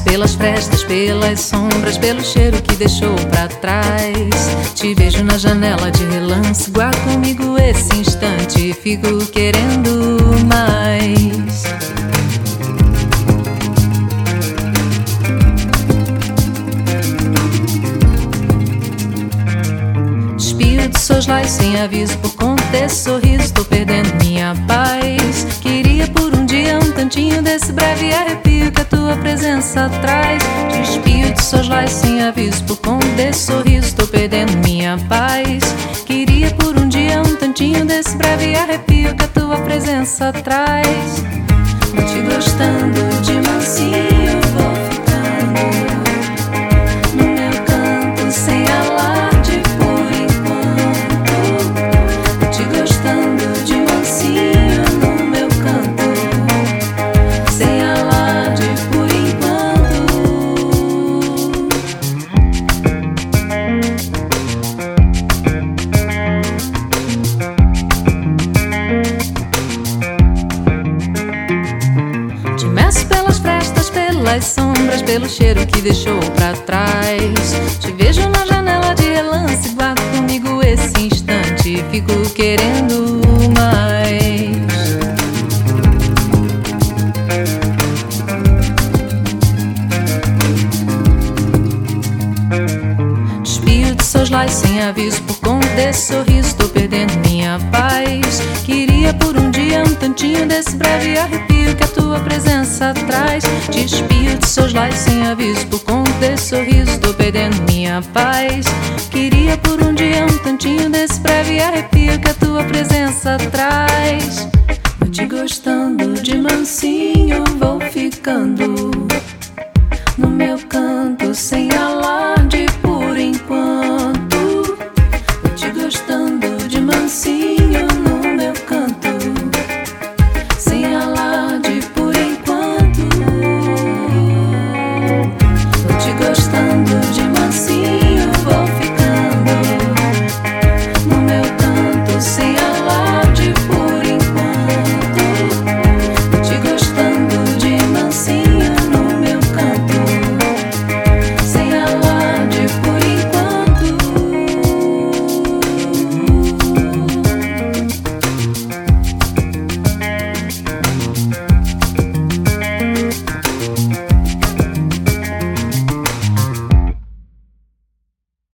Pelas frestas, pelas sombras, pelo cheiro que deixou pra trás. Te vejo na janela de relance, guarda comigo esse instante, fico querendo mais. Despio de soslaio sem aviso, por conta desse sorriso tô perdendo minha paz. Queria por um dia um tantinho desse breve arrepio que a tua presença traz. Despio de soslaio sem aviso, por conta desse sorriso tô perdendo minha paz. Queria por um dia um tantinho desse breve arrepio que a tua presença traz. Te gostando de mansinho vou ficando no meu canto sem alarde por enquanto. Te gostando de mansinho no meu canto sem alarde por enquanto. Te meço pelas frestas, pelas sombras, pelo cheiro que deixou pra trás. Te vejo na janela de relance, guardo comigo esse instante, fico querendo mais. Despio de soslaio sem aviso, por conta desse sorriso tô perdendo minha paz. Queria por um dia um tantinho desse breve arrepio que a tua presença traz. Despio de soslaio sem aviso, por conta desse sorriso tô perdendo minha paz. Queria por um dia um tantinho desse breve arrepio que a tua presença traz. Vou te gostando de mansinho, vou ficando no meu canto sem alarme